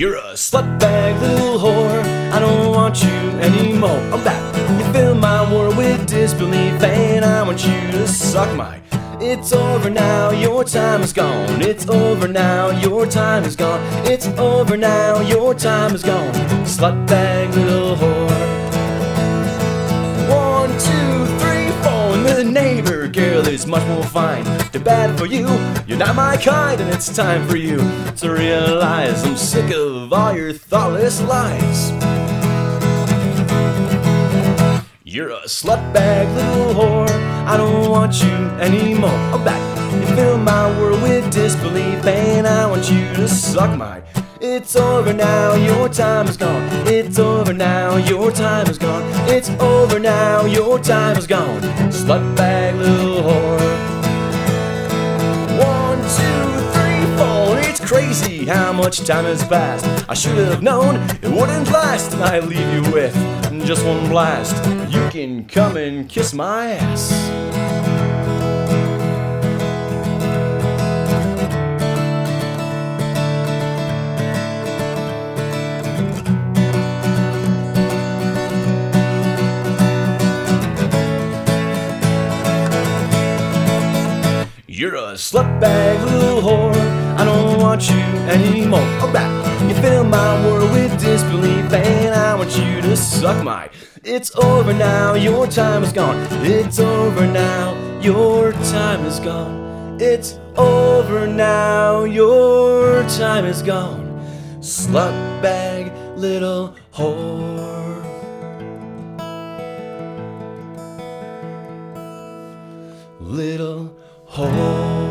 You're a slutbag little whore, I don't want you anymore. I'm back. You fill my world with disbelief, and I want you to suck my. It's over now, your time is gone. It's over now, your time is gone. It's over now, your time is gone. Slutbag little whore. 1, 2, 3, 4, and the neighbor girl is much more fine. Too bad for you, you're not my kind, and it's time for you to realize I'm sick of all your thoughtless lies. You're a slutbag little whore, I don't want you anymore. I'm back. You fill my world with disbelief, and I want you to suck my. It's over now, your time is gone. It's over now, your time is gone. It's over now, your time is gone. Slutbag little whore. 1, 2, 3, 4. It's crazy how much time has passed. I should have known it wouldn't last. And I leave you with just one blast. You can come and kiss my ass. You're a slutbag little whore, I don't want you anymore. I'm back. You fill my world with disbelief, and I want you to suck my. It's over now, your time is gone. It's over now, your time is gone. It's over now, your time is gone. Slutbag little whore. Little whore.